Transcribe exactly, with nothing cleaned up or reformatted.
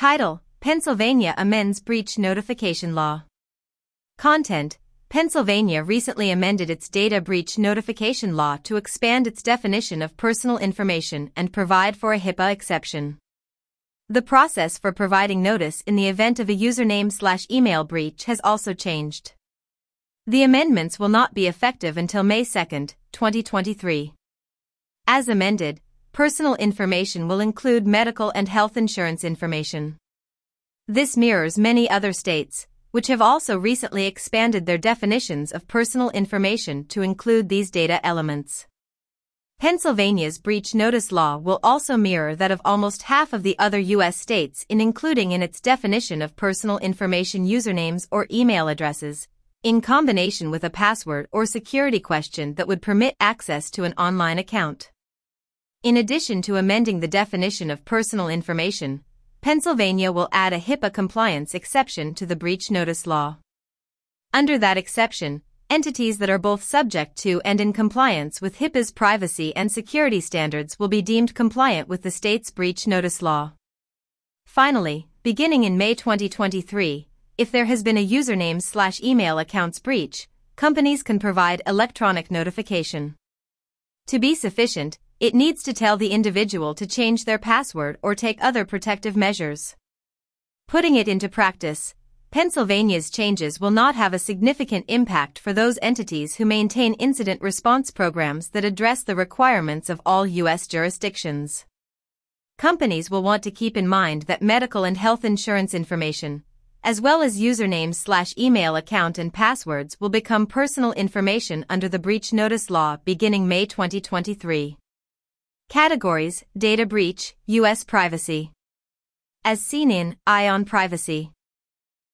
Title: Pennsylvania amends breach notification law. Content: Pennsylvania recently amended its data breach notification law to expand its definition of personal information and provide for a HIPAA exception. The process for providing notice in the event of a username/email breach has also changed. The amendments will not be effective until May second, twenty twenty-three. As amended, personal information will include medical and health insurance information. This mirrors many other states, which have also recently expanded their definitions of personal information to include these data elements. Pennsylvania's breach notice law will also mirror that of almost half of the other U S states in including in its definition of personal information usernames or email addresses, in combination with a password or security question that would permit access to an online account. In addition to amending the definition of personal information, Pennsylvania will add a HIPAA compliance exception to the breach notice law. Under that exception, entities that are both subject to and in compliance with HIPAA's privacy and security standards will be deemed compliant with the state's breach notice law. Finally, beginning in May twenty twenty-three, if there has been a username/email accounts breach, companies can provide electronic notification. To be sufficient, it needs to tell the individual to change their password or take other protective measures. Putting it into practice, Pennsylvania's changes will not have a significant impact for those entities who maintain incident response programs that address the requirements of all U S jurisdictions. Companies will want to keep in mind that medical and health insurance information, as well as usernames/email account and passwords, will become personal information under the breach notice law beginning May twenty twenty-three. Categories: Data breach, U S privacy. As seen in Eye on Privacy.